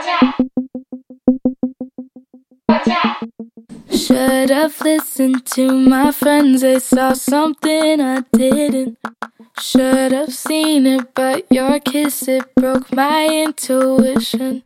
Should have listened to my friends, they saw something I didn't. Should have seen it, but your kiss, it broke my intuition.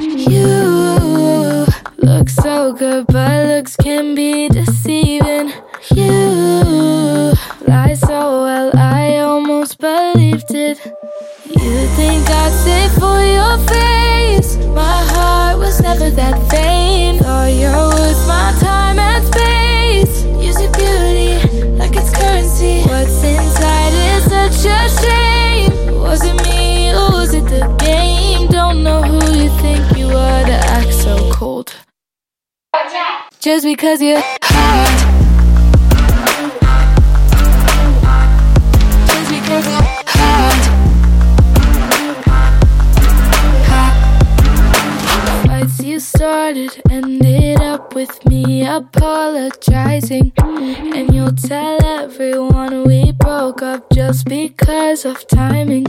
You look so good, but looks can be deceiving. You lie so well, I almost believed it. You think I'd sit for your face? My heart was never that vain. Thought you're worth my time and space. Use your beauty like it's currency. What's inside is such a shame. Was it me or was it the game? Don't know who you think you are to act so cold. Just because you're hot. Just because you're hot. Fights you started ended up with me apologizing. And you'll tell everyone we broke up just because of timing.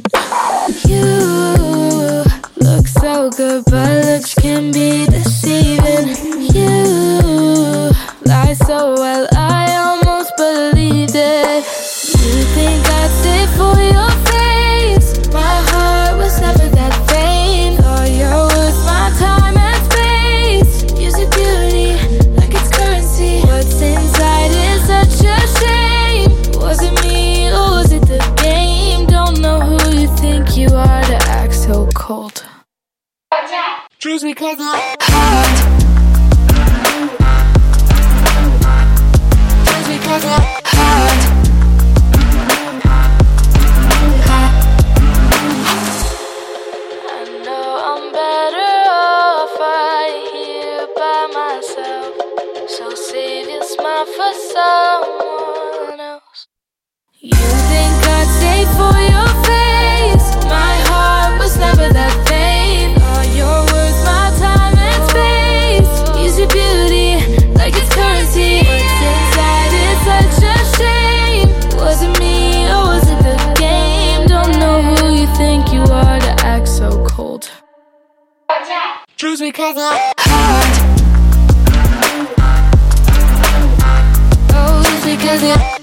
You look so good, but looks can be deceiving. You lie so well, I almost believed it. You think I'd sit for your face? My heart was never that vain. Thought you're worth my time and space. Use your beauty like it's currency. What's inside is such a shame. Was it me or was it the game? Don't know who you think you are to act so cold. Just because you're hot. Just because you're hot. I know I'm better off right here by myself. So save your smile for someone else. You think I'd stay for your face? My heart was never that vain. Oh, you're worth my time and space. Use your beauty like it's currency. What's inside is such a shame. Was it me or was it the game? Don't know who you think you are to act so cold. Just because you're hot. Oh, just because you're